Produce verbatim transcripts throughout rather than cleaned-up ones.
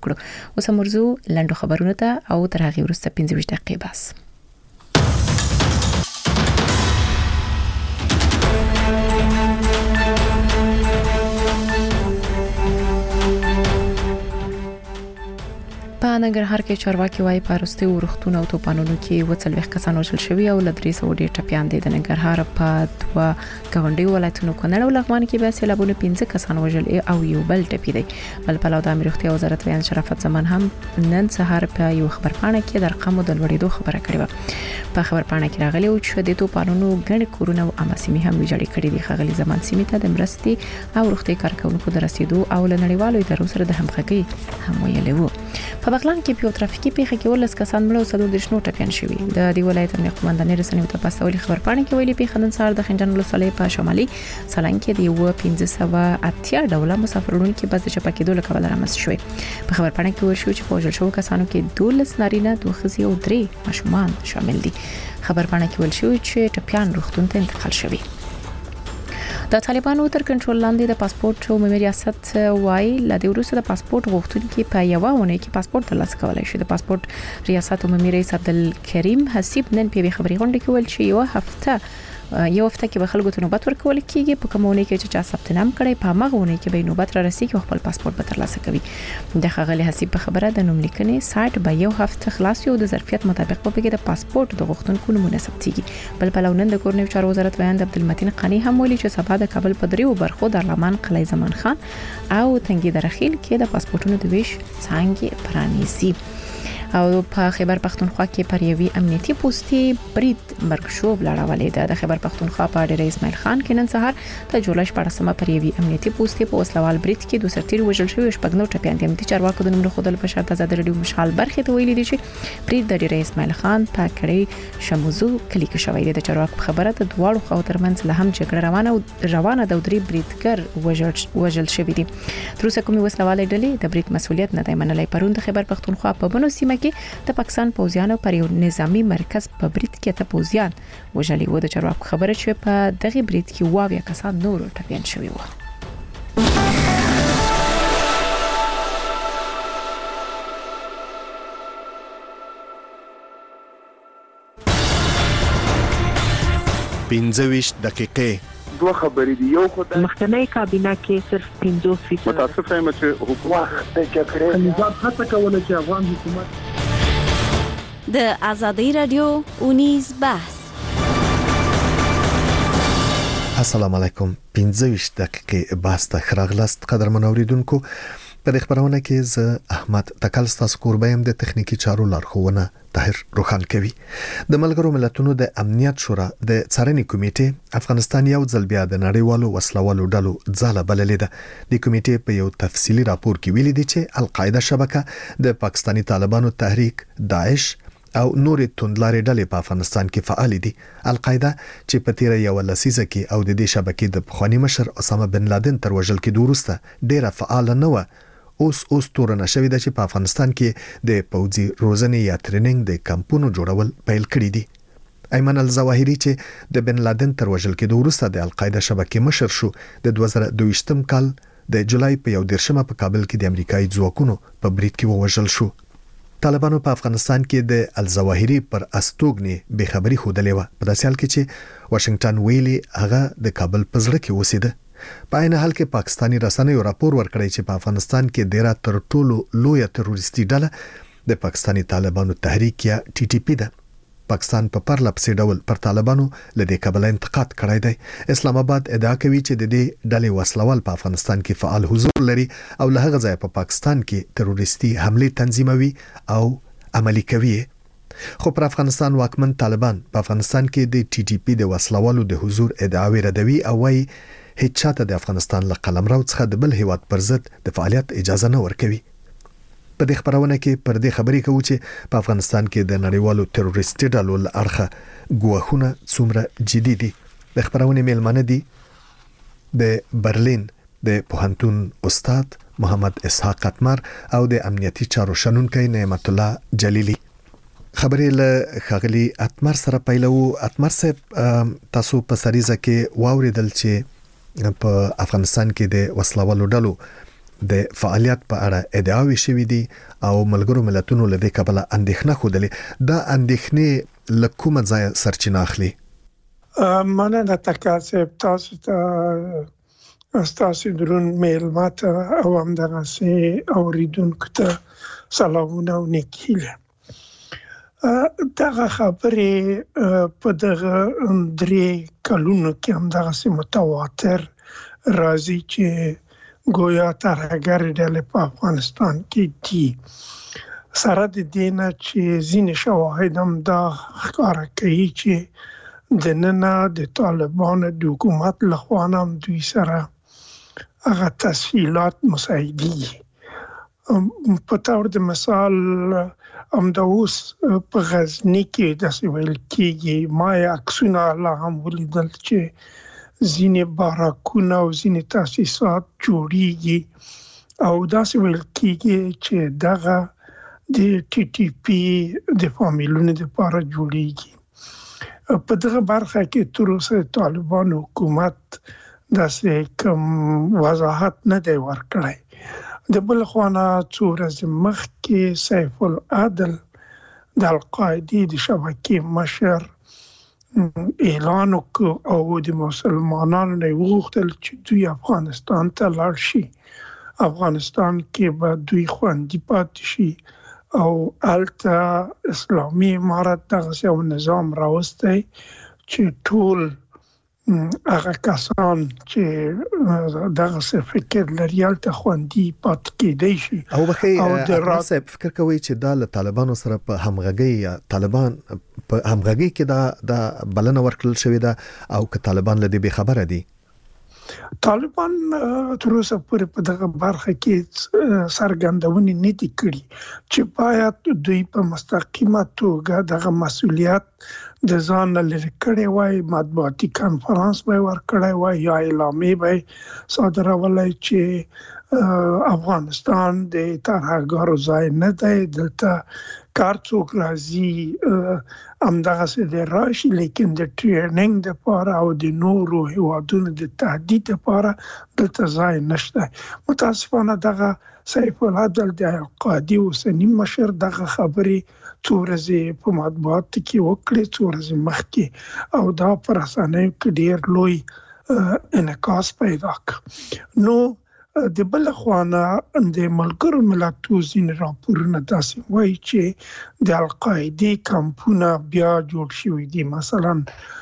کړو. اوس مرزو لنډو خبرونه ته او تر هغه وروسته پنځه ویشت دقیقې بس. په ننګرهار کې چارواکي وايي په وروستي ورښتونو او توپانونو کې وڅلويخ کسان وژل شوي او لدري سو ډیر ټپيان دي. د ننګرهار په دوه غونډي ولایتونو کونړ او لغمان کې به سیلابونه پنځه کسان وژل او یو بل ټپي دي. بل په لودا امریختي وزارت بیان شرافت زمان هم نن سهار په یو خبرپاڼه کې د رقمو د لوړېدو خبره کړې و. په خبرپاڼه کې راغلي او چې د توپانونو غړي کورونه او اماسيمي هم ویجاړي کړې دي. خغلی زمان سیمه ته د مرستي او روغتي کارکونکو د رسیدو او لنړیوالو ادارو سره د همغږي هم ویلي وو. په بغلان کې په ترافیکي پیښه کې ولس کسان مړ او صدور د شنو ټپيان شوي. د دې ولایت امنیت قومندانۍ رسنیو ته پاستولي خبرپاڼه کې ویلي پیښه نن سهار د خنجان ولسوالۍ په شمالي سالنګ کې د یو پنځه سوه اتیا ډوله مسافرونو کې بس د چپکېدو لکه رامنځته شوی. په خبرپاڼه کې ویل شو چې په وژل شوو کسانو کې دولس نارینه دوه ښځې او درې ماشومان شامل دي. خبرپاڼه کې ویل شو چې ټپيان روغتون ته انتقال شوي. د طالبانو تر کنټرول لاندې د پاسپورت عمومي ریاست وايي لدې وروسته د پاسپورت غوښتونکو په یو ونه کې پاسپورت ترلاسه کولای شي. د پاسپورت ریاست عمومي رئیس عبدالکریم حسیب نن په خبري غونډه کې ویل چې یو هفته یو هفته کې به خلکو ته نوبت ورکول کیږي. په کومونه کې چې چا ثبت نام کړي په مغونه کې به نوبت را رسیږي او خپل پاسپورت به ترلاسه کوي. د خغلی حسیب په خبره د نوم لیکنې سایت به یو هفته خلاص یو د ظرفیت مطابق په کې د پاسپورت د غوښتونکو نمونه ثبتيږي. بل په لونن د کورنیو چارو وزارت بیان د عبدالمتین قانی هم ویلي چې سبا د کابل په دریو برخو د لمان قلعه زمان خان او تنګي درخیل کې د پاسپورتونو د ویش څنګه پرانیزي. او په خیبر پختونخوا کې پر یوې امنیتي پوسټي برید مرګشوب لړاولې ده. د خیبر پختونخوا په ډیر اسماعیل خان کې نن سهار د جولای شپږمه پر یوې امنیتي پوسټي په وسلوال برید کې دوه سرتیر وژل شوی او شپږ نو ټپيان دي. امنیتي چارواکو د نوم خودل په شرط آزاد رادیو مشال برخه ته ویلي دي چې برید د ډیر اسماعیل خان په کړي شموزو کلی کې شوی دی. د چارواکو خبره د دواړو خو ترمنځ له هم جګړه روانه او روانه د درې بریدګر وژل وژل شوی دي. تر اوسه کومي وسلوال ډلې د برید مسولیت نه دی منلای. پرون د خیبر پختونخوا په بنو سیمه د پاکستان پوځیانو پر یو نظامی مرکز په برید کې ته پوځیان وژلي و. د چارواکو خبره چې په دغه برید کې واویا کسان نور ټپيان شوي و. پنځه ویشت دقیقې دوه خبرې دي. یو خدای مخکنی کابینه کې صرف پنځه فیصد متاسف یم چې حکومت کې کړی نظام هڅه کوله چې افغان حکومت د آزادۍ رادیو اونیز بحث. السلام علیکم. پنځه ویشت دقیقې بحث ته خراغلاست قدرمن اوریدونکو. په خبرونه کې ز احمد تکل ستاسو کوربایم د تخنیکی چارو لارښوونه طاهر روخان کوي. د ملګرو ملتونو د امنیت شورا د څارنې کمیټې افغانستان یو ځل بیا د نړیوالو وسلوالو ډلو ځاله بللې ده. د کمیټې په یو تفصیلی راپور کې ویلي دي چې القاعده شبکه د پاکستانی طالبانو تحریک داعش او نورې توندلارې ډلې په افغانستان کې فعال دي. القاعده چې په تیر یو لسیزه کې او د دې شبکې د پخوانی مشر اسامه بن لادن تر وژل کېدو وروسته ډیره فعال نه و. اوس اوس تورنه شوې ده چې په افغانستان کې د پوځي روزنې یا ټریننګ د کمپونو جوړول پیل کړي دي. ایمن الظواهری چې د بن لادن تر وژل کېدو وروسته د القاعده شبکې مشر شو د دوه زره دوه ویشتم کال د جولای په یو دیرشمه په کابل کې د امریکایي ځواکونو په برید کې ووژل شو. طالبانو په افغانستان کې د الظواهری پر استوګنې بے خبري خودلې و. په داسې حال کې چې واشنگټن ویلي هغه د کابل په زړه کې اوسېده. په عین حال کې پاکستانی رسنیو راپور ورکړی چې په افغانستان کې ډیره تر ټولو لویه تروریستي ډله د پاکستانی طالبانو تحریک یا ټي ټي پی ده. پاکستان په پرله پسې ډول پر طالبانو لدې کابل انتقاد کړی دی. اسلام آباد ادعا کوي چې د دې ډلې وسلوال په افغانستان کې فعال حضور لري او له هغه ځایه په پاکستان کې تروریستي حمله تنظیموي او عملي کوي. خو پر افغانستان واکمن طالبان په افغانستان کې د ټي ټي پی د وسلوالو د حضور ادعاوی ردوي او وايي هیڅ چاته د افغانستان له قلمرو څخه د بل هیواد پر ضد د فعالیت اجازه نه ورکوي. په دې خبرونه کې پر دې خبرې کوي چې په افغانستان کې د نړیوالو تروریستي ډلو له اړخه ګواښونه څومره جدي دي. د خبرونه میلمانه دي د برلین د پوهنتون استاد محمد اسحاق اتمر او د امنیتي چارو شنونکي نعمت الله جلیلی. خبرې له خغلی اتمر سره پیلو. اتمر صاحب تاسو په سریزه کې واوریدل چې په افغانستان کې د وسلوالو ډلو د فعالیت په اړه ادعاوې شوې دي او ملګرو ملتونو له دې کبله اندېښنه خوده دا اندېښنې له کومه ځایه سرچینه اخلي؟ مننه تکاسب تاسو ته تاسو درون میل ماته او همدغسې اوریدونکو ته سلامونه او نیکیله. دغه خبرې په دغه درې کلونو کې همدغسې متواتر راځي چې گویا ترهګر ډلې په افغانستان کې دي. سره د دې نه چې ځینې شواهد هم دا ښکاره کوي چې دننه د طالبانو د حکومت لخوا هم دوی سره هغه تسهیلات مساعدي. په طور د مثال همدا اوس په غزني کې داسې ویل کېږي، ما یې عکسونه لا هم ولیدل چې ځینې باراکونه او ځینې تاسیسات جوړیږي او داسې ویل کېږي چې دغه د ټي ټي پی د فامیلونو لپاره جوړیږي. په دغه برخه کې تر اوسه طالبان حکومت داسې کوم وضاحت نه دی ورکړی. د بل خوا نه څو ورځې مخکې سیف العدل د القاعدې د شبکې مشر اعلان وکړ او د مسلمانانو نه وغوښتل چې دوی افغانستان ته لاړ شي. افغانستان کې به دوی خوندي پاتې شي او هلته اسلامي امارت دغسې یو نظام راوستی چې ټول هغه کسان چې دغسې فکر لري هلته خوندي پاتې کېدی شي. او بخې احمد صاحب فکر کوي چې دا له طالبانو سره په همغږۍ یا طالبان په همغږۍ کې دا د بلنه ورکړل شوې ده او که طالبان له دې بېخبره دي؟ طالبان تر اوسه پورې په دغه برخه کې څرګندونې نه دي کړي چې باید دوی په مستقیمه توګه دغه مسؤلیت د ځان نه لرې کړی وای، مطبوعاتي کنفرانس به یې ورکړی وای یا اعلامیې به یې صادرولی چې افغانستان د ترهګرو ځای نه دی، دلته کار څوک راځي همدغسې دی راشي، لیکن د ټریننګ دپاره او د نورو هیوادونو د تهدید دپاره دلته ځای نشته. متاسفانه دغه سیف العدل د القاعدې اوسني مشر دغه خبرې څو ورځې په مطبوعاتو کې وکړې، څو ورځې مخکې، او دا په رسنیو کې ډېر لوی انعکاس پیدا کړ. نو د بل خوا نه د ملګرو ملتونو ځینې راپورونه داسې وایي چې د القاعدې کمپونه بیا جوړ شوي دي، مثلا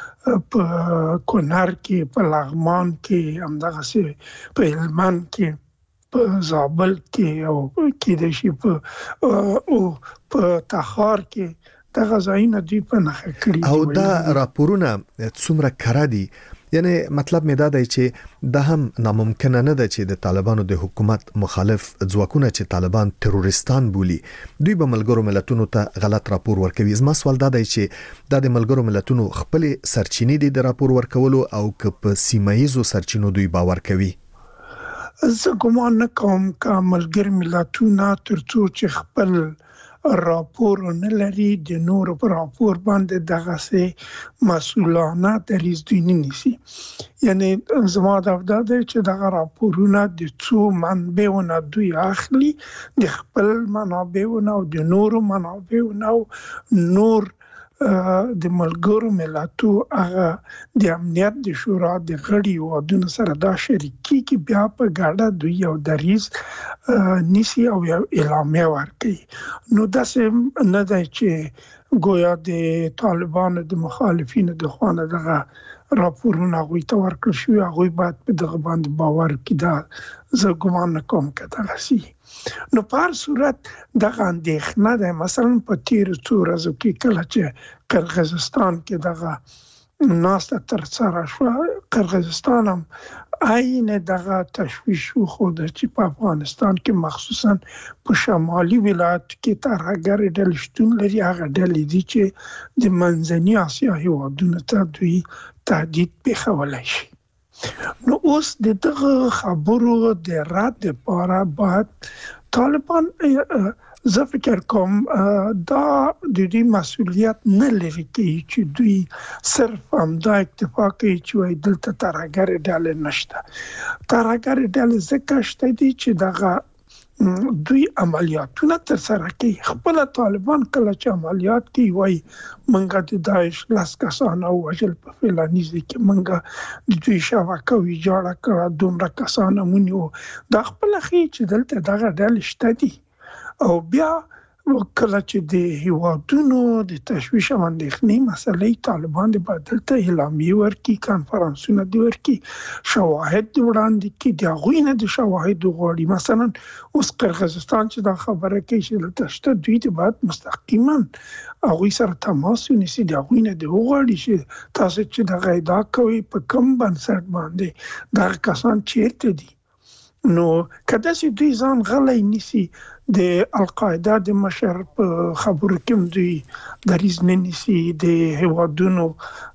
په کونړ کې، په لغمان کې، همدغسې په هلمند کې، په زابل کې او کېدای شي په په تخار کې دغه ځایونه دوی په نښه کړي. او دا راپورونه څومره کره دي؟ یعنی مطلب می دا دی چې دا هم ناممکنه نه ده چې د طالبانو د حکومت مخالف ځواکونه چې طالبان تروریستان بولي دوی به ملګرو ملتونو ته غلط راپور ورکوي. زما سوال دا دی چې دا د ملګرو ملتونو خپل سرچینې دي د راپور ورکولو او که په سیمایزو سرچینو دوی باور کوي؟ زه ګمان نه کوم که ملګري ملتونه ترڅو چې خپل راپور نه لري د نورو پر راپور باندې دغسې مسؤلانه دریځ دوی نه نیسي. یعنی زما دا دا دی چې دغه راپورونه د څو منبعونه دوی اخلي، د خپل منابعونه او د نورو منابعونه او نور د ملګرو ملتو هغه د امنیت د شورا د غړي هیوادونو سره دا شریکي کې بیا په ګډه دوی یو دریځ نیسي او یو اعلامیه ورکوي. نو داسې نه دی چې گویا د طالبانو د مخالفینو د خوا نه دغه راپورونه هغوی ته ورکړل شوي، هغوی باید په دغه باندې باور کړي. دا زه ګمان نه کوم که دغسې نو په هر صورت دغه اندېښنه ده. مثلا په تېرو څو ورځو کې کله چې قرغیزستان کې دغه ناسته ترسره شوه، قرغیزستان هم عین دغه تشویش وښوده چې په افغانستان کې مخصوصا په شمالي ولایتو کې ترهګرې ډلې شتون لري. هغه ډلې دي چې د منځني اسیا هیوادونو ته دوی تهدید پېښولی شي. نو اوس د دغه خبرو د رد لپاره باید طالبان زه فکر کوم دا د دې مسؤلیت نه لري چې دوی صرف همدا اکتفا کوي چې وای دلته ترهګر ډلې نشته. ترهګر ډلې ځکه شته دي چې دغه دوی عملیاتونه تر سره کوي. خپل طالبان کله چې عملیات کوي وای منګه د داعش لاس کسان او وجل په فلانیز کې منګه د دوی شبکه وی جوړه کړه دومره کسان مونږ د خپل خي چې دلته دغه ډلې شته دي او بیا کله چې د هیوادونو د تشویش او اندېښنې مسلې طالبان د بدلته اعلامیه ورکړي کانفرنسونه دی ورکړي شواهد دی وړاندې کړي د هغوی نه د شواهد غواړي. مثلا اوس قرغیزستان چې دا خبره کوي چې دلته شته دوی د باید مستقیما هغوی سره تماس ونیسي د هغوی نه د وغواړي چې تاسو چې دغه ادعا کوئ په کوم بنسټ باندې دغه کسان چیرته دي. نو کله چې دوی ځان غلی نیسي د القاعده د مشر په خبرو کې دوی دریز نه نیسي د هیوادونو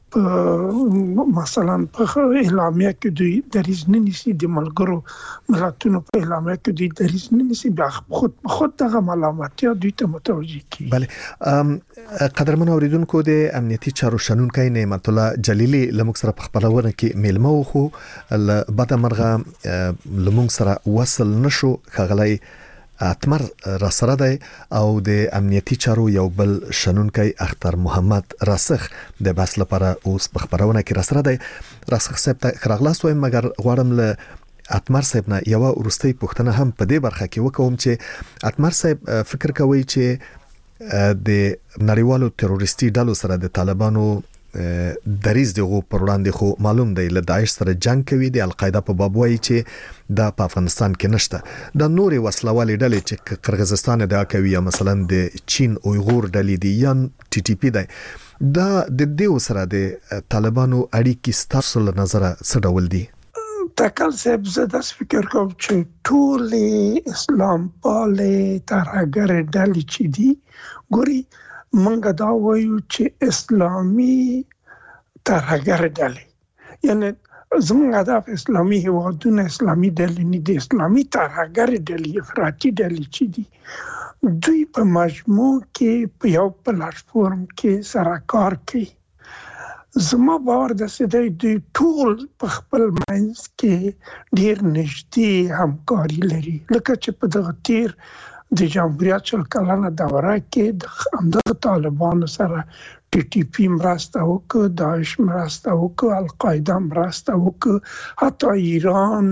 په مثلا په اعلامیه کې دوی دریز نه نیسي د ملګرو ملتونو په اعلامیه کې دوی دریز نه نیسي بیا خود خود دغه ملامتیا دوی ته متوجه کی. بله قدرمن اوریدونکو د امنیتي چارو شنونکي نعمت الله جلیلی لمک سره په خبرونه کې میلمه خو بعد مرغه لمک سره وصل نشو خغلی اتمر را سره دی او د امنیتي چارو یو بل شنونکي اختر محمد راسخ د بحث لپاره اوس په خبرونه کې را سره دی. راسخ صاحب ته خراغلاس وایم مګر غواړم له اتمر صاحب نه یو ورستۍ پوښتنه هم په دې برخه کې وکوم چې اتمر صاحب فکر کوي چې د نړیوالو تروریستي ډلو سره د طالبانو دریز دغه پر وړاندې خو معلوم دی له داعش سره جنگ کوي د القاعده په باب وایي چې د په افغانستان کې نشته د نوري وسلوالې ډلې چې قرغیزستان د کوي یا مثلا د چین اویغور ډلې دي یا ټي ټي پی دی دا د دې سره د طالبانو اړیکې ستاسو له نظره څه ډول دي؟ تکل صاحب زه داس فکر کوم چې ټول اسلام پالې ترهګر ډلې چې دي ګوري منګه دا وایو چې اسلامي ترهګر ډلې یعنی زموږ هدف اسلامي هیوادونه اسلامي ډلې نه دي اسلامي ترهګر ډلې افراطي ډلې چې دي دوی په مجموع کې په یو پلیټفارم کې سره کار کوي. زما باور د سده دوی ټول په خپل منځ کې ډیر نږدې همکاري لري لکه چې په دغه تیر د جمهوریت شل کلنه دوره کې د همدغه طالبانو سره ټي ټي پی مرسته وکړه داعش مرسته وکړه القاعده مرسته وکړه حتی ایران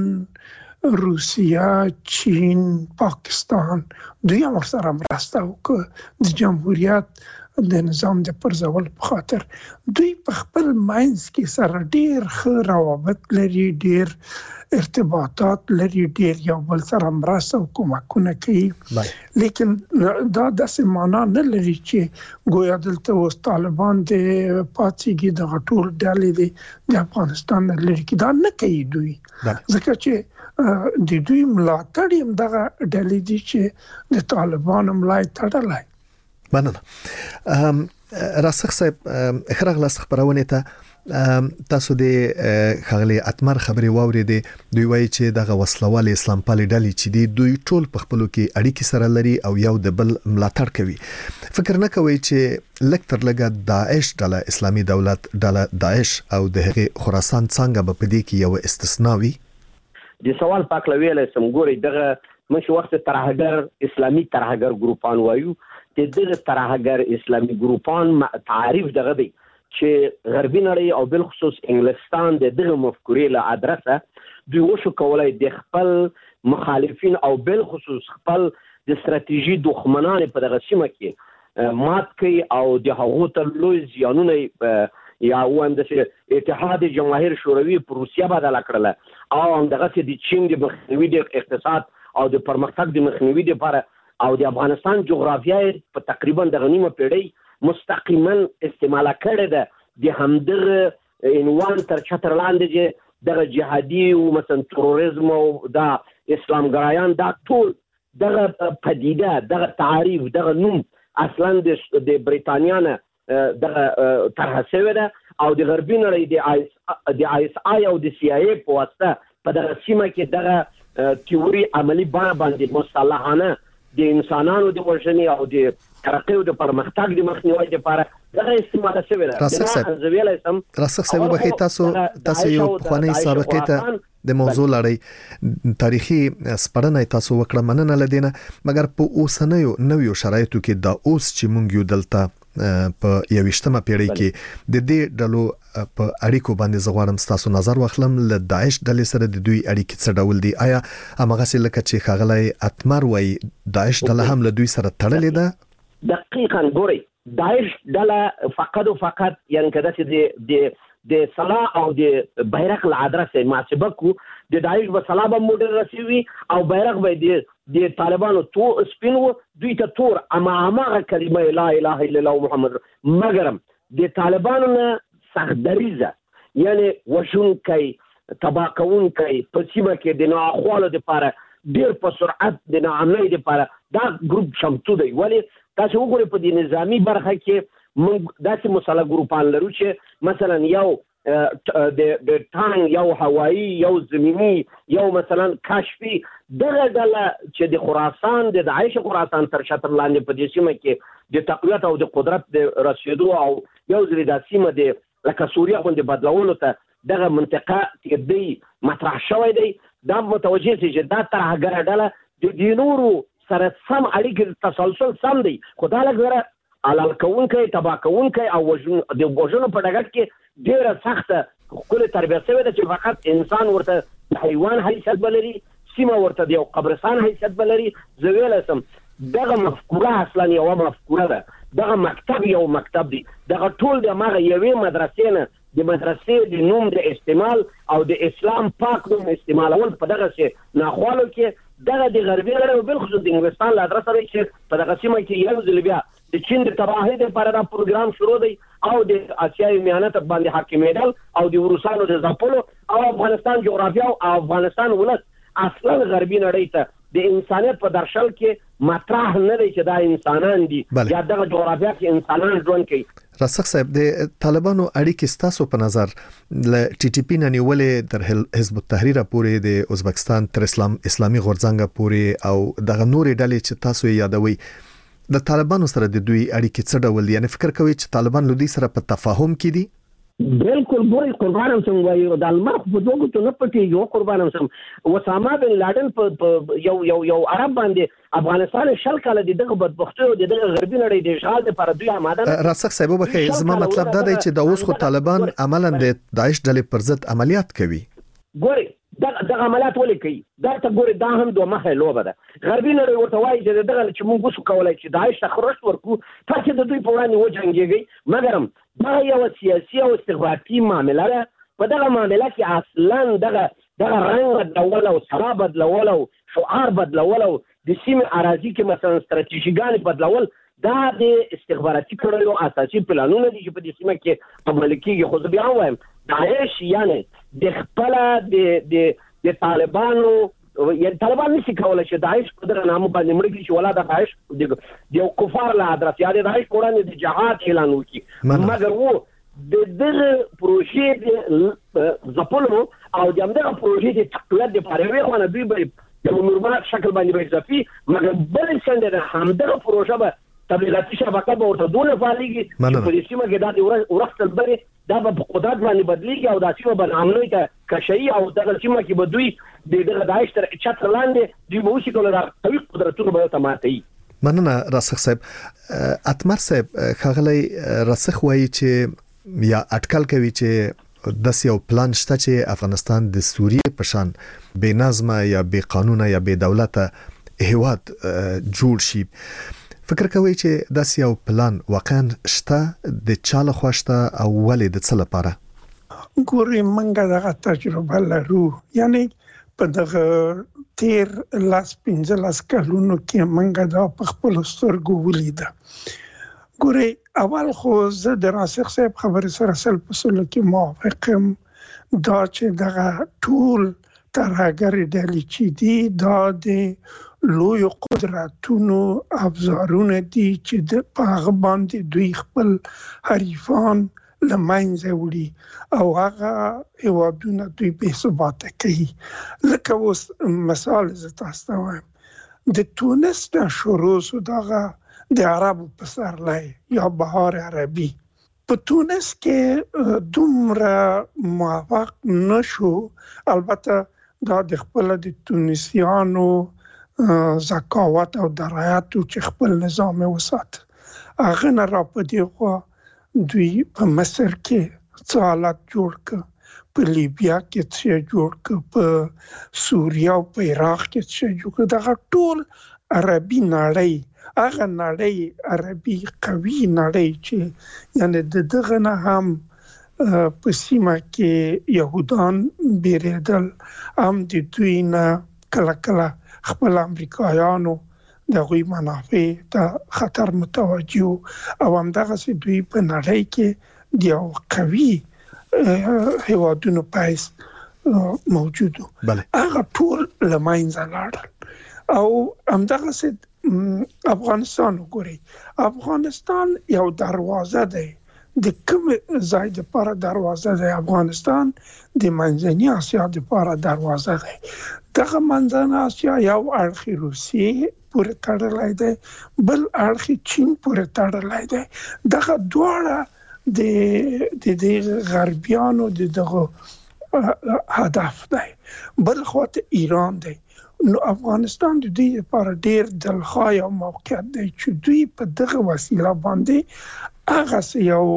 روسیه چین پاکستان دوی هم سره مرسته وکړه د جمهوریت د نظام د پرځول په خاطر دوی په خپل منځ کې سره ډیر ښه روابط لري ډیر ارتباطات لري ډیر یو بل سره مرسته او کومکونه کوي لیکن دا داسې معنا نه لري چې ګویا دلته اوس طالبان د پاتېږي د غټول ډلې دي د افغانستان لري کې دا نه کوي دوی ځکه چې د دوی ملاتړ هم دغه ډلې دي چې د طالبان ملای تړلای. مننه راسخ صاحب خراغلاس خبرونه ته تاسو د خغلی اتمر خبري واورېدې دوی وایي چې دغه وسلوال اسلام پالي ډلې چې دی دوی ټول په خپلو کې اړیکې سره لري او یو د بل ملاتړ کوي. فکر نه کوي چې لکتر لګه داعش ډله اسلامي دولت ډله داعش او د هغه خراسان څنګه په دې کې یو استثناء وي؟ د سوال پاک لویل سم ګوري دغه مش وخت ترهګر اسلامي ترهګر ګروپان وایو چې دغه ترهګر اسلامي ګروپان تعریف دغه دی چې غربي نړۍ او بل خصوص انګلستان د دغه مفکورې له ادرسه دوی وشو کولای د خپل مخالفین او بل خصوص خپل د ستراتیژي دښمنان په دغه سیمه کې مات کوي او د هغو ته لوی زیانونه یا وایم د اتحاد جماهیر شوروي په روسیا بدل کړل او دغه د چین د مخنیوي د اقتصاد او د پرمختګ د مخنیوي لپاره او د افغانستان جغرافیای په تقریبا د غنیمه پیړۍ مستقیما استعمال کړي ده د همدغه عنوان تر چتر لاندې چې دغه جهادي او مثلا تروریزم او د اسلام ګرایان دا ټول دغه پدیده دغه تعریف دغه نوم اصلا د بریتانیا نه دغه طرح شوی ده او د غربي نړۍ د آی د آی اس آی او د سی آی ای په واسطه په دغه سیمه کې دغه تیوري عملی بڼه باندې مصالحانه د انسانانو د وژنې او د ترقۍ او د پرمختګ د مخنیوي لپاره دغه استعمال شوی دی. راسخ صاحب راسخ صاحب به تاسو تاسو یو خواني سابقه ته د موضوع لړۍ تاریخي سپړنه تاسو وکړه مننه لدینه، مګر په اوسنیو نویو شرایطو کې دا اوس چې مونږ یو دلته په یوشتمه پیړۍ کې د دې ډلو په اړیکو باندې زغوارم تاسو نظر واخلم له داعش ډلې سره د دوی اړیکې څه ډول دي؟ آیا هغه څه لکه چې خاغلی اتمر وای داعش ډله هم له دوی سره تړلې ده؟ دقیقاً ګوري داعش ډله فقط او فقط یعنی کدا چې د د صلاح او د بیرغ له ادرسه محاسبه کو د داعش په صلاح به موډر رسیوي او بیرغ به د د طالبانو تو سپینو دوی ته تور اما هغه کلمه لا اله الا الله محمد مګرم د طالبانو نه سخدریزه یعنی وشون کوي تبا کون کوي په سیمه کې د ناخوالو لپاره ډیر په سرعت د ناامنۍ لپاره دا ګروپ شمتو دی. ولی تاسو وګورئ په د نظامی برخه کې موږ داسې مسله ګروپان لرو چې مثلا یو د د ټانګ یو هوایی یو زمینی یو مثلا کشفي دغه ډله چې د خراسان د داعش خراسان تر شتر لاندې په دې سیمه کې د تقویت او د قدرت د رسیدو او یو ځل د سیمه د لکه سوریه غونډه بدلولو ته دغه منطقه کې دی مطرح شوی دی. دا متوجه سي چې دا ترهګر ډله د دینورو سره سم اړیکې تسلسل سم دی، خدای لګره علال کون کوي تبا کون کوي او وژن د وژنو په ډګر کې ډیره سخته خپل تربیه شوی ده چې فقط انسان ورته حیوان حیثیت بلري، سیمه ورته د یو قبرستان حیثیت بلري. زویل سم دغه مفکوره اصلا یو مفکوره ده، دغه مکتب یو مکتب دی، دغه ټول د ماغه یوې مدرسې نه د مدرسې د نوم د استعمال او د اسلام پاک نوم استعمالول په دغه شی ناخوالو کې دغه د غربي لري او بل خصوص د انګلستان له ادرس سره چې په دغه سیمه کې یو ځل بیا د چین د تباهۍ لپاره دا پروګرام شروع دی او د اسیايي میانت باندې حاکمیدل او د روسانو د ځپلو او افغانستان جغرافیا او افغانستان ولس اصلا غربي نړۍ ته د انسانیت په درشل کې مطرح نه دی چې دا انسانان دي یا دغه جغرافیا کې انسانان ژوند کوي. راسخ صاحب د طالبانو اړیکې ستاسو په نظر ل ټي ټي پی نه نیولې تر حزب التحریر پورې د ازبکستان تر اسلام اسلامي غورځنګ پورې او دغه نورې ډلې چې تاسو یادوي د طالبانو سره د دوی اړیکې څه ډول دي؟ یعنی فکر کوي چې طالبان له دوی سره په تفاهم کې دي؟ بالکل ګوري قربانم سم وایي د المرخ په دوه ته نه پټي یو قربانم سم وسامه بن لادن په یو یو یو عرب باندې افغانستان شل کاله د دغه بدبختیو د دغه غربي نړۍ د اشغال لپاره دوی آماده. راسخ صاحب وبخښئ زما مطلب دا دی چې د اوس خو طالبان عملاً د داعش ډلې پر ضد عملیات کوي. ګوري دغه دغه عملیات ولې کوي؟ دا ته ګوري دا هم دوه مخه لوبه ده. غربي نړۍ ورته وایي چې دغه چې موږ وسو کولای چې داعش ته خرج ورکو تاسو د دوی په وړاندې وجنګيږئ، مګر دا یو سیاسي او استخباراتي معامله ده. په دغه معامله کې اصلا دغه دغه رنګ بدلول او سبا بدلول او شعار بدلول او د سیمې اراضي کې مثلا ستراتیژیګان بدلول دا د استخباراتي کړلو اساسي پلانونه دي چې په دې سیمه کې عمل کېږي. خو بیا وایم داعش یعنی د خپل د د د طالبانو یعنی طالبان نشي کولای چې داعش په دغه نامه باندې مړ کړي چې ولا د داعش د یو کفار له ادرس یا د داعش وړاندې د جهاد اعلان وکړي، مګر وو د دغه پروژې د ځپلو او د همدغه پروژې د تقویت لپاره وی خو نه دوی به یو نورمال شکل باندې به ځپي، مګر بل څنګه د همدغه پروژه به تبلیغاتي شبکه به ورته دونه فعالېږي چې په دې سیمه کې دا د ورختل بری دا به په قدرت باندې بدلېږي او دا سیمه به امنیت ته کشي او دغه سیمه کې به دوی د دغه داعش تر چتر لاندې دوی به وشي کوله دا قوي قدرتونه به ته ماتي. مننه راسخ صاحب. اتمر صاحب خغلی راسخ وایي چې یا اټکل کوي چې د یو پلان شته چې افغانستان د سوریې په شان بې نظمه یا بې قانونه یا بې دولته هیواد جوړ شي. فکر کوي چې دا یو پلان واقعا شته د چاله خوښته او ولې د څه لپاره؟ ګوري منګه دغه تجربه لرو، یعنی په دغه تیر لاس پنځه لاس کلونو کې منګه دا په خپل سترګو ولیده. ګوري اول خو زه د راسخ صاحب خبرې سره سل په سلو کې موافقم دا چې دغه ټول ترهګر ډلې چې دي دا د لوی قدرتونو افزارونه دي چې د پاغه باندې دوی خپل حریفان لمنځه وړي او هغه هیوادونه دوی بې ثباته کوي. لکه اوس مثال زه تاسو ته وایم د تونس نه شروع شو دغه د عربو پسرلی یا بهار عربي. په تونس کې دومره موفق نشو، البته دا د خپل د تونسیانو ذکاوت او درایت چې خپل نظام وسات هغه نه را پدې خو دوی په مصر کې څه حالت جوړ ک، په لیبیا کې څه جوړ ک، په سوریه او په عراق کې څه جوړ ک. دغه ټول عربي نړۍ، هغه نړۍ عربي قوي نړۍ چې یعنی د دغه نه هم په سیمه کې یهودان بیریدل، هم د دوی نه کله کله خپل امریکایانو د غوی منافع ته خطر متوجه او هم دغه سي دوی په نړۍ کې د یو قوي هیوادونو پایس موجودو. هغه ټول لماینځه لاړل او هم دغه سي افغانستان وګوري. افغانستان یو دروازه دی، د کوم ځای د لپاره دروازه دی؟ افغانستان د منځنۍ اسیا د لپاره دروازه دی. دغه منځنۍ اسیا یو اړخ روسیې پورې تړلی دی، بل اړخ چین پورې تړلی دی. دغه دواړه د د غربیانو د دغه هدف دی. بل خواته ایران دی. نو افغانستان د دوی لپاره ډیر دلخواه او موقعیت دی چې دوی په دغه وسیله باندې هغه یو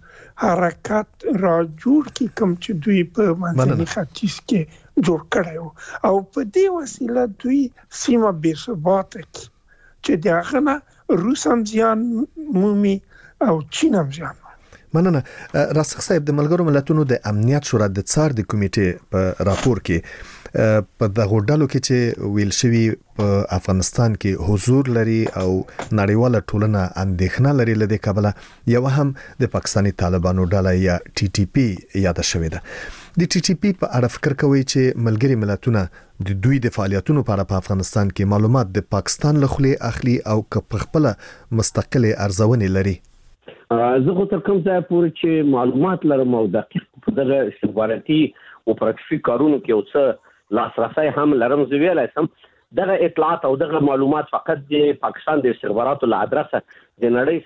حرکت را جوړ کی کوم چې دوی په منځني ختیځ کې جوړ کړی او په دې وسیله دوی سیمه بې ثباته کی چې دغه نه روس هم زیان مومي او چین هم زیان. مننه. راسخ صاحب، د ملګرو ملتونو د امنیت شورا د څار د کمیټې په راپور کې په دغه ډلو کې چې ویل شوی په افغانستان کې حضور لري او نړیواله ټولنه اندېښنه لري لدې کبله یو هم د پاکستاني طالبانو ډله یا ټي ټي پی یاد شوې ده. د ټي ټي پی په اړه فکر کوي چې ملګری ملتونه د دوی د فعالیتونو لپاره په افغانستان کې معلومات د پاکستان له خلې اخلي او په خپل مستقله ارزونې لري؟ زه خو تر کوم ځای پورې چې معلومات لرم او دقیق په دغه استخباراتي او پراکټیکي کارونو کې او څه لاسرسي هم لرم، زه ویلای سم دغه اطلاعات او دغه معلومات فقط د پاکستان د استخباراتو له ادرسه د نړۍ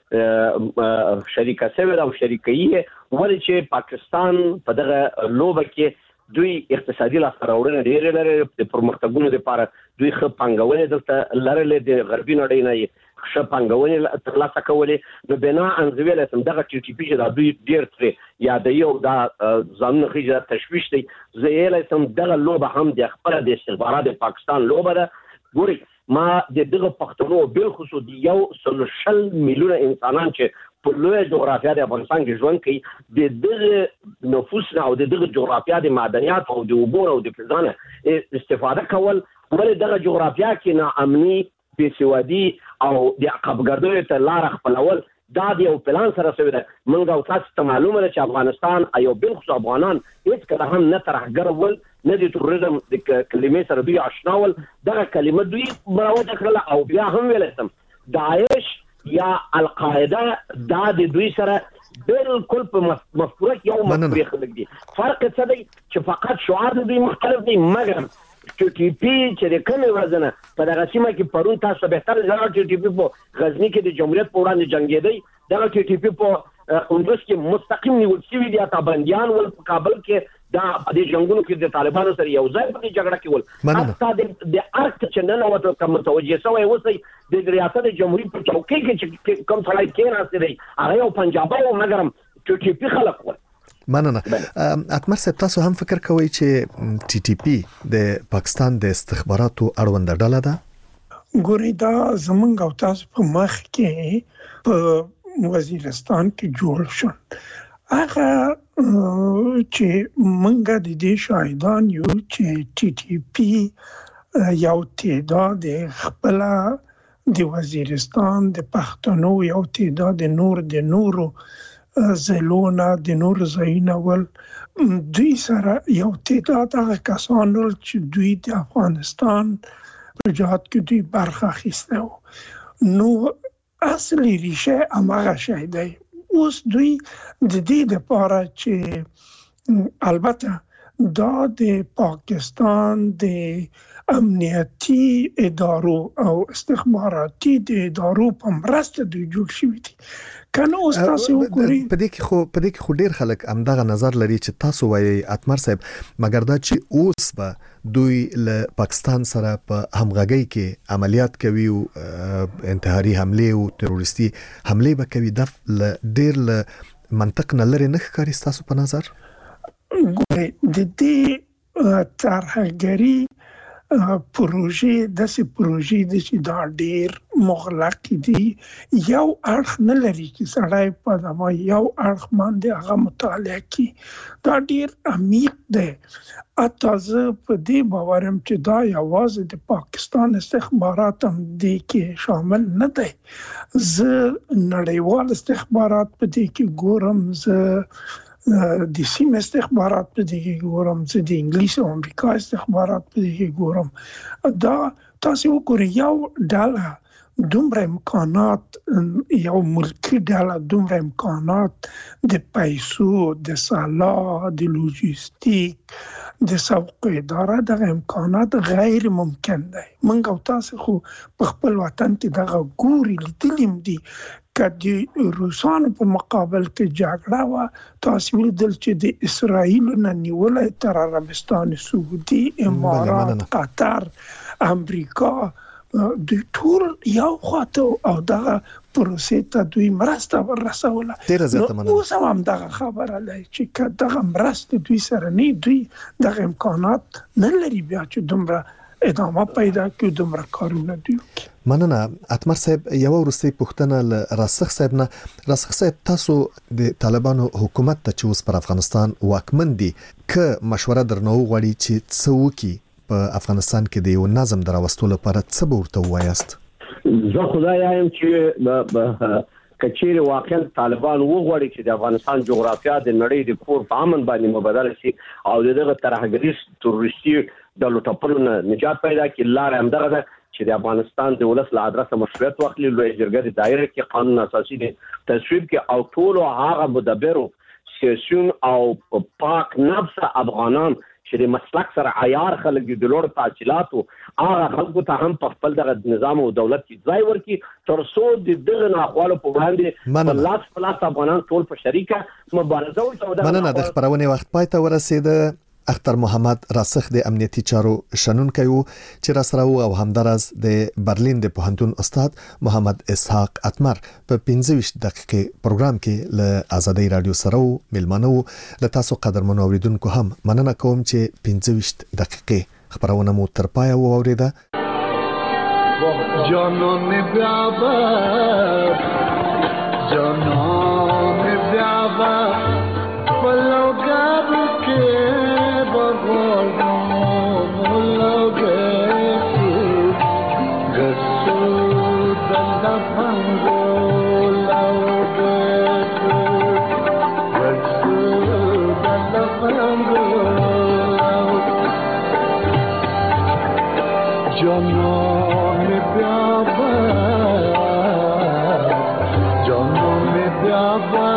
سره شریکه شوی او شریکي ولې چې پاکستان په دغه لوبه کې دوی اقتصادي لاسته ډېر لري، د پرمختګونو لپاره دوی ښه پانګونې دلته لرلې، د غربي نړۍ نه ښه پانګونې ترلاسه کولې. نو بنا انځویل سم دغه ټي ټي پی چې دا دوی ډېر ترې یادوي او دا ځانونه خېجه تشویش دی. زه یې سم دغه لوبه هم د خپل د استخبارات د پاکستان لوبه ده. ګوري ما د دغه پښتنو بل خصوص دی یو سلوشل میلیونه انسانان چې په لوی جغرافیا د افغانستان کې ژوند کوي، د دغه نفوس او د دغه جغرافیا د معدنیات او د اوبو او د فضا استفاده کول، ولې دغه جغرافیا کې ناامني، بېسوادي او د عقبګردیو ته لار خپلول دا د یو پلان سره شوی ده. موږ او تاسو ته معلومه ده چې افغانستان ایو بالخصوص افغانان هیڅ کله هم نه ترهګر ول، نه د تروریزم د کلمې سره دوی آشنا ول. دغه کلمه دوی مروجه کړله او بیا هم ویل سم داعش یا القاعده دا د دوی سره بالکل په مفکوره کې یو مفکوره خلک دي. فرق څه دی چې فقط شعار دوی مختلف دی، مګر ټي ټي پی چې د کومې ورځنه په دغه سیمه کې پرون تاسو به تر ځان ټي ټي پی په غزنی کې د جمهوریت په وړاندې جنگیدي، دغه ټي ټي پی په قندوز کې مستقیم نیول شوی دی، تابندیان ول په کابل کې دا د جنگونو کې د طالبانو سره یو ځای په جګړه کې ول. حتی د ارت چې نن وته کوم متوجه شوی اوسئ د ریاست جمهوریت په چوکۍ کې چې کوم ځای کې راځي دی هغه یو پنجابي او مګرم ټي ټي پی خلک ول. مننه. اتمر صاحب، تاسو هم فکر کوئ چې ټي ټي پی د پاکستان د استخباراتو اړوند ډله ده؟ ګوري دا زمونږ او تاسو په مخ کې په وزیرستان کې جوړ شو. هغه چې مونږ د دې شاهدان یو چې ټي ټي پی یو تعداد خپل د وزیرستان د پښتنو یو تعداد نور د نورو زلونه د نور زاینه ول دوی سره یو تعداد هغه کسانو چې دوی د افغانستان په جهاد کې دوی برخه اخیسته وو. نو اصلي ریشه هغه شی دی. اوس دوی د دې لپاره چې البته دا د پاکستان د امنیتي ادارو او استخباراتي د ادارو په مرسته دوی جوړ شوي دي. کنه اوس تاسو وګورئ په دې کې خو په دې کې خو ډیر خلک همدغه نظر لري چې تاسو وایي اتمر صاحب مګر دا چې اوس به دوی له پاکستان سره په همغږي کې عملیات کوي او انتحاري حمله او تروریستي حمله به کوي د ډیر له منطق نه لري نه ښکاري تاسو په نظر؟ د دې طرحګری پروژې داسې پروژې د چې دا ډېر مغلق دي، یو اړخ نه لري چې سړی په دما یو اړخ باندې هغه مطالعه کوي. دا ډېر عمیق دی. حتی زه په دې باورم چې دا یوازې د پاکستان استخبارات هم دې کې شامل نه دی. زه نړیوال استخبارات په دې کې ګورم، زه د سیمه استخبارات په دې کې ګورم، زه د انګلیس او امریکا استخبارات په دې کې ګورم. دا تاسو وګورئ یو ډله دومره امکانات، یو ملکی ډله دومره امکانات د پیسو، د سلاح، د لوجستیک، د سوق اداره، دغه امکانات غیر ممکن دی. موږ او تاسو خو په خپل وطن کې دغه ګوري لیدلیم دي که د روسانو په مقابل کې جګړه وه، تاسو ولیدل چې د اسرائیل نه نیولې تر عربستان سعودي، امارات، قطر، امریکا، دوی ټول یو خواته او دغه پروسې ته دوی مرسته ورسوله. نو اوس هم دغه خبره لري چې که دغه مرسته دوی سره نه، دوی دغه امکانات نه لري بیا چې دومره ادامه پیدا کړي، دومره کارونه دوی وکړي. مننه. اتمر صاحب یو ورسته پوښتنه ل راسخ صاحب نه. راسخ صاحب تاسو د طالبانو حکومت ته چې اوس پر افغانستان واکمن دي که مشوره درنو غواړي چې څه وکړي په افغانستان کې د یو نظم دراوستلو لپاره څه به ورته وایاست؟ زه خدای یم چې کچېره واقعا طالبان وغواړي چې د افغانستان جغرافیا د نړۍ د کور په امن باندې مبادله شي او دغه ترهګریز تروریستي د لوټپلو نه نجات پیدا کړي. لار هم دغه ده چې د افغانستان د ولس له ادرسه مشروعیت واخلي، لوی جرګه د دایره کې قانون اساسي دی تصویب کې او ټول هغه مدبرو سیاسيون او پاک نفس افغانان چې د مسلک سره عیار خلک د لوړ تحصیلاتو هغه خلکو ته هم په خپل دغه نظام او دولت کې ځای ورکړي تر څو د دغه ناخوالو په وړاندې په لاس په لاس افغانان ټول په شریکه مبارزه وکړي. مننه. د خبرونې وخت پای ته ورسېده. اختر محمد راسخ د امنیتي چارو شنونکی وو چې را سره وو او همدارس د برلین د پوهنتون استاد محمد اسحاق اتمر په پنځه ویشت دقیقې پروګرام کې له آزادۍ رادیو سره وو ملمنو. له تاسو قدرمنو اوریدونکو هم مننه کوم چې پنځه ویشت دقیقې خبرونه مو تر پایه واوریده. جانان بیابر جانان بیابر پلوگر که جانان بیابر جانان بیابر